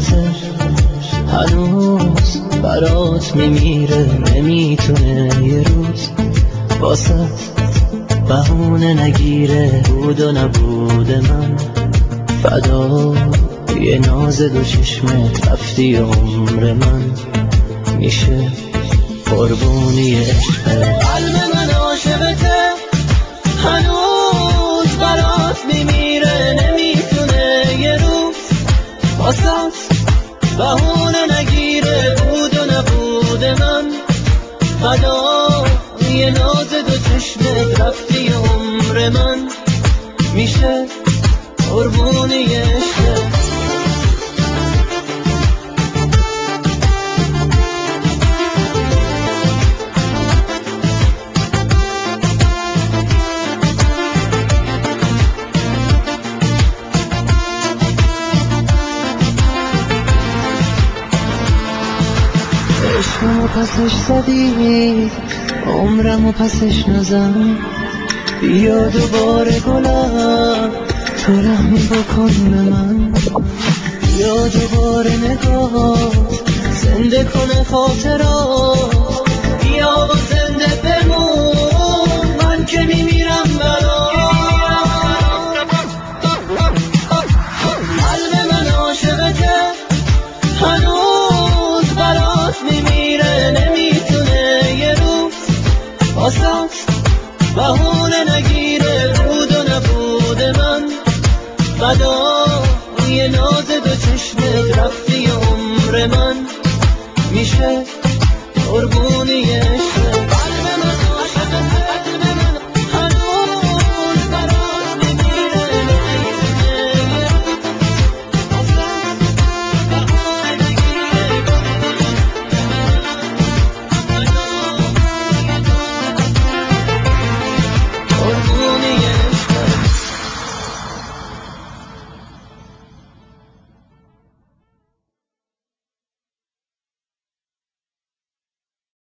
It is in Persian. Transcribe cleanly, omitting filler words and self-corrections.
عاشقته هنوز برات میمیره، نمیتونه یه روز واسط بهونه نگیره. بود و نبود من فدا یه ناز دو چشمت، رفتی عمر من میشه قربونی عشقت. قلب من عاشقته هنوز برات میمیره، نمیتونه یه روز واسات بهونه نگیره. بود و نبود من فدا یه ناز دو چشمت، رفتی عمر من میشه قربونی عشقت. عشقمو پسش زدی، عمرمو پسش نزن. بیا دوباره گلم، تو رحم بکن به من. بیا دوباره نگاه زنده کنه خاطرات. بیا با زنده بمون، من که میمیرم برات. قلب من عاشقته هنوز برات میمیره، نمیتونه یه روز واسات بهونه نگیره. بود و نبود من فدا یه ناز دو چشمت، رفتی عمر من میشه